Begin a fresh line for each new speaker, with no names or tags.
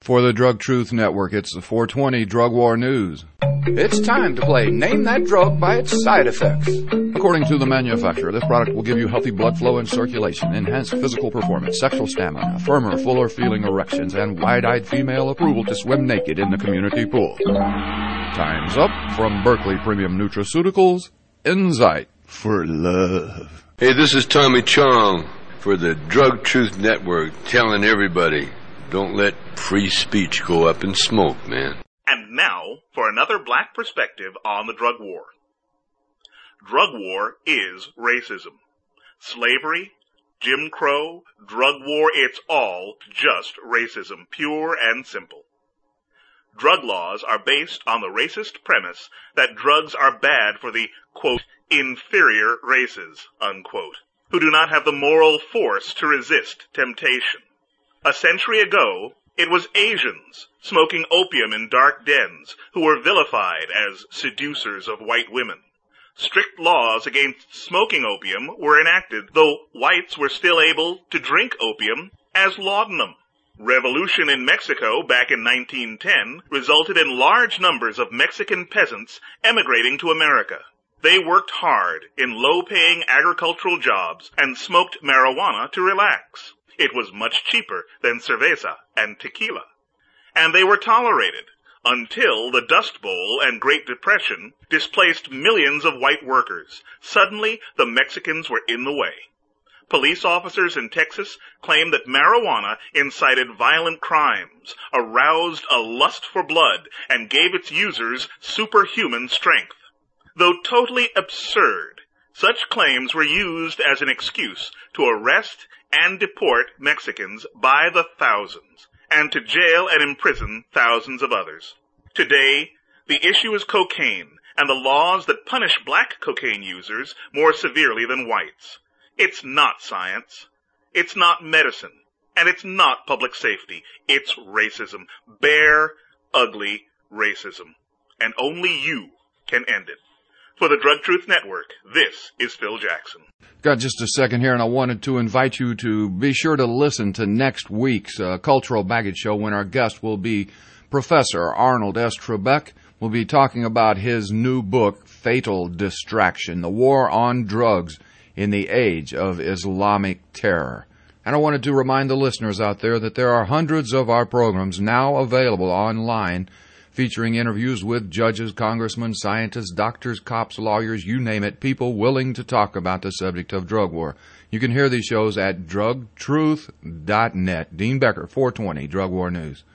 For the Drug Truth Network, it's the 420 Drug War News.
It's time to play Name That Drug by its side effects.
According to the manufacturer, this product will give you healthy blood flow and circulation, enhanced physical performance, sexual stamina, firmer, fuller-feeling erections, and wide-eyed female approval to swim naked in the community pool. Time's up. From Berkeley Premium Nutraceuticals, Insight for Love.
Hey, this is Tommy Chong for the Drug Truth Network, telling everybody, don't let free speech go up in smoke, man.
And now for another black perspective on the drug war. Drug war is racism. Slavery, Jim Crow, drug war, it's all just racism, pure and simple. Drug laws are based on the racist premise that drugs are bad for the, quote, inferior races, unquote, who do not have the moral force to resist temptation. A century ago, it was Asians smoking opium in dark dens who were vilified as seducers of white women. Strict laws against smoking opium were enacted, though whites were still able to drink opium as laudanum. Revolution in Mexico back in 1910 resulted in large numbers of Mexican peasants emigrating to America. They worked hard in low-paying agricultural jobs and smoked marijuana to relax. It was much cheaper than cerveza and tequila. And they were tolerated until the Dust Bowl and Great Depression displaced millions of white workers. Suddenly, the Mexicans were in the way. Police officers in Texas claimed that marijuana incited violent crimes, aroused a lust for blood, and gave its users superhuman strength. Though totally absurd, such claims were used as an excuse to arrest and deport Mexicans by the thousands, and to jail and imprison thousands of others. Today, the issue is cocaine, and the laws that punish black cocaine users more severely than whites. It's not science, it's not medicine, and it's not public safety. It's racism. Bare, ugly racism. And only you can end it. For the Drug Truth Network, this is Phil Jackson.
Got just a second here, and I wanted to invite you to be sure to listen to next week's Cultural Baggage Show when our guest will be Professor Arnold S. Trebek. We'll be talking about his new book, Fatal Distraction, The War on Drugs in the Age of Islamic Terror. And I wanted to remind the listeners out there that there are hundreds of our programs now available online featuring interviews with judges, congressmen, scientists, doctors, cops, lawyers, you name it, people willing to talk about the subject of drug war. You can hear these shows at drugtruth.net. Dean Becker, 420, Drug War News.